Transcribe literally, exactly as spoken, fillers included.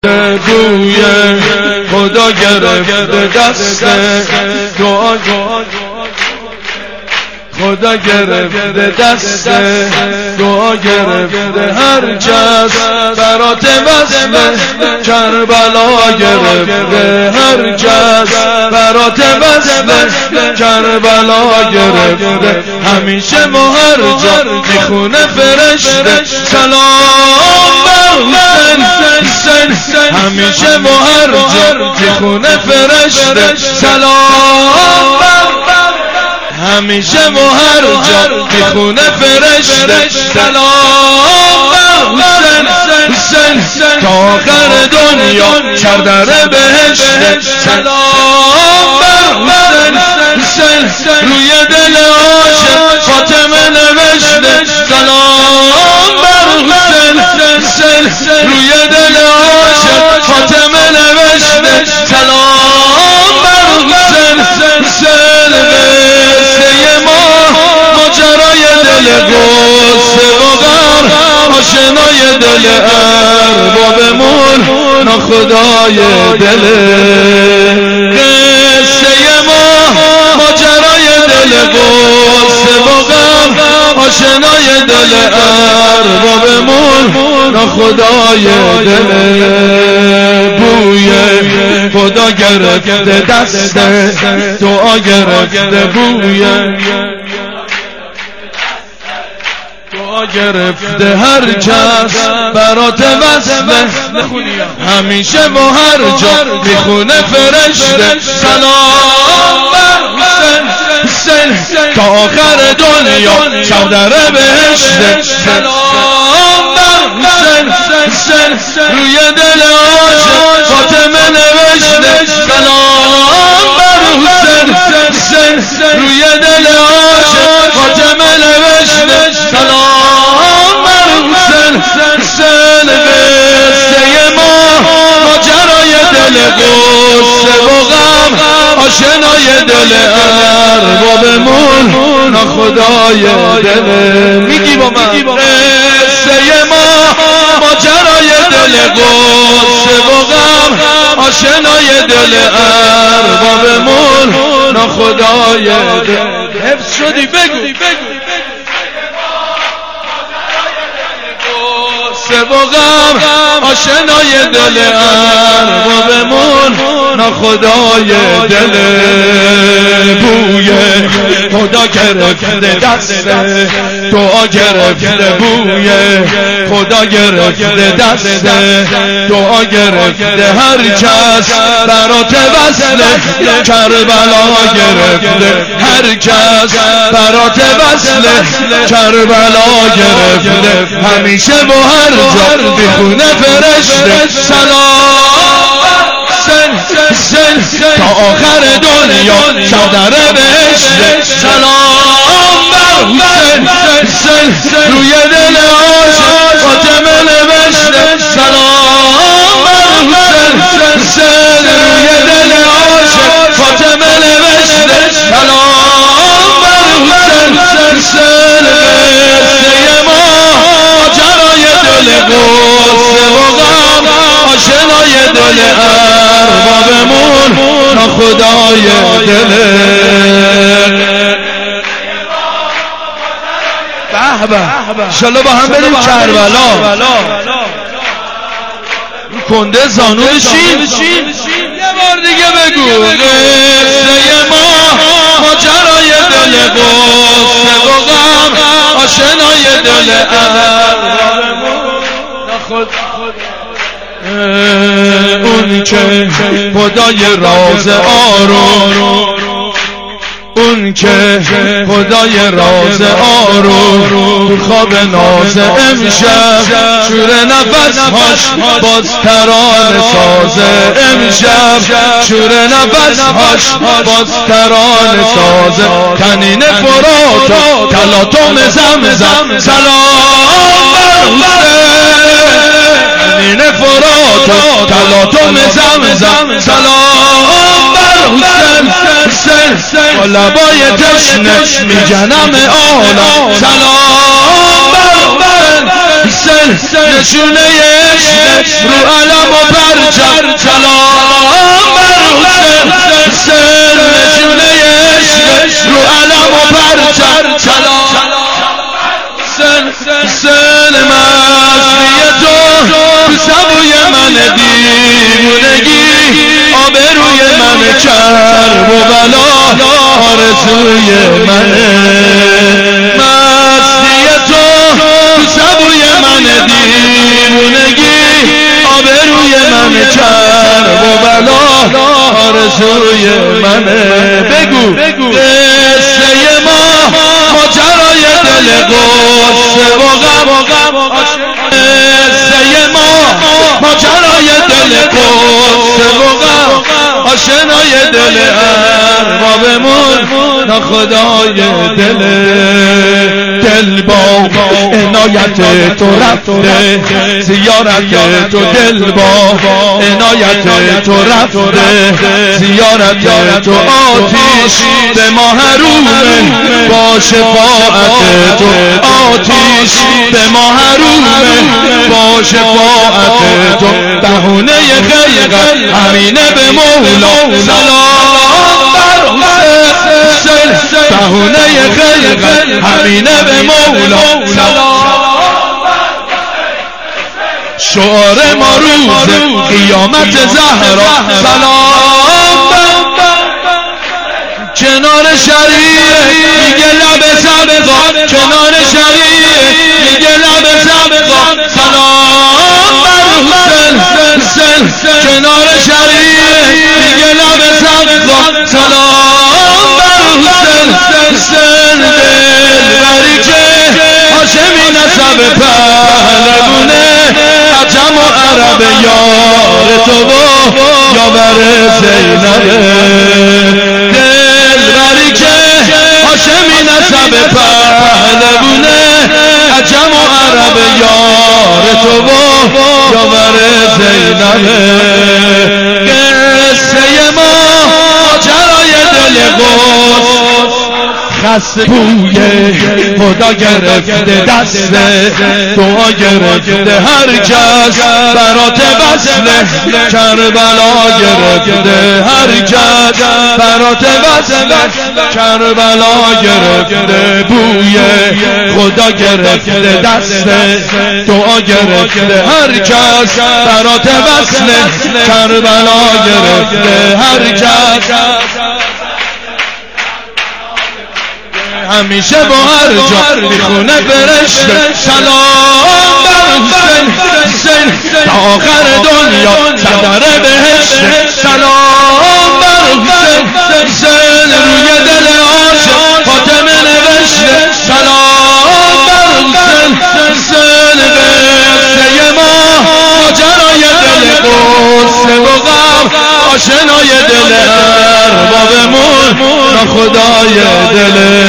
بوی خدا گرفته دست دعا خدا گرفته دست دعا گرفته هر کس برات وصل کربلا گرفته هر کس برات وصل کربلا گرفته همیشه ما هر جا میخونه فرشته سلام بر حسین همیشه ما هر جا میخونه فرشته سلام همیشه ما هر جا میخونه فرشته سلام حسین حسین تا آخر دنیا کردر بهشت سلام حسین حسین روی دل عاشق فاطمه نوشته سلام حسین حسین روی دل عاشق فاطمه نوشته سلام حسین حسین دل غصه و غم آشنای دل اربابمون ناخدای دل قصه ما ماجرای دل غصه و غم آشنای دل اربابمون ناخدای دل بوی خدا گرفته دست دعا گرفته بوی گرفته هر کس برات وصل همیشه ما هر جا میخونه فرشته سلام حسین تا آخر دنیا شودر بهشته سلام حسین روی دل عاشق فاطمه نوشته سلام حسین روی دل عاشق فاطمه نوشته سلام حسین قصه ما ماجرای دل غصه و غم آشنای دل اربابمون ناخدای دل میگی با من قصه ما ماجرای دل غصه و غم آشنای دل اربابمون ناخدای دل حفظ شدی بگو غصه و غم آشنای دل اربابمون ناخدای دل بوی خدا گرفته دست دعا گرفته بوی خدا گرفته دست دعا گرفته هر کس برات وصل کربلا گرفته هر کس برات وصل کربلا گرفته همیشه با هر جا میخونه فرشته سلام حسین تا آخر دنیا شودر بهشت سلام حسین روی دل عاشق فاطمه نوشته سلام حسین روی دل عاشق فاطمه نوشته سلام حسین قصه ما ماجرای دل غصه و غم آشنای دل اربابمون ناخدای دل به به انشالله با هم بریم کربلا کنده زانو بشین یه بار دیگه بگو قصه ما ماجرای دل غصه و غم آشنای دل اربابمون اون که خدای راز آروم اون که خدای راز آروم تو خواب ناز امشب شور نفس هاش باز ترانه سازه امشب شور نفس هاش باز ترانه سازه تنین فرات تلاطم زمزم سلام تنین فرات تلاطم زمزم سلام بر حسین با لبای تشنه میجنم آلا سلام بر حسین نشونه عشق رو علم و پر آرزوی منه مستی تو تو سبوی من دیوونگی آبروی من کرب و بلا آرزوی منه بگو قصه ما ماجرای دل قصه و غم قصه ما ماجرای دل قصه و غم آشنای دل اربابمون ناخدای دل دل با عنایت تو رفته زیارت تو دل با عنایت تو رفته زیارت تو آتیش به ما حرومه با شفاعت تو آتیش به ما حرومه با شفاعت تو دهونه خلقت امینه به مولا سلام بر حسین دهونه خلقت امینه به مولا سلام شعار ما روز قیامت زهرا سلام کنار شریعه میگه لب سبقا کنار شریعه میگه لب سبقا سلام بر حسین کنار شریعه میگه لب سبقا سلام بر حسین دل بری که هاشمی نسب پهلوونه عجم و عرب یار تو و یاور زینبه دل بری که هاشمی نسب پهلوونه عجم و عرب یار تو و یاور زینبه قصه ما ماجرای دل قدس خسبوی خدا گرفته دست دعا گرفته هر کس برات وصل کربلا گرفته هر کس برات وصل کربلا گرفته بوی خدا گرفته دست دعا گرفته هر کس برات وصل کربلا گرفته هر کس همیشه با هر جا میخونه فرشته سلام بر حسین تا آخر دنیا صدر بهشت سلام بر حسین روی دل عاشق فاطمه نوشته سلام بر حسین قصه ما ماجرای دل قصه و غم آشنای دل اربابمون ناخدای دل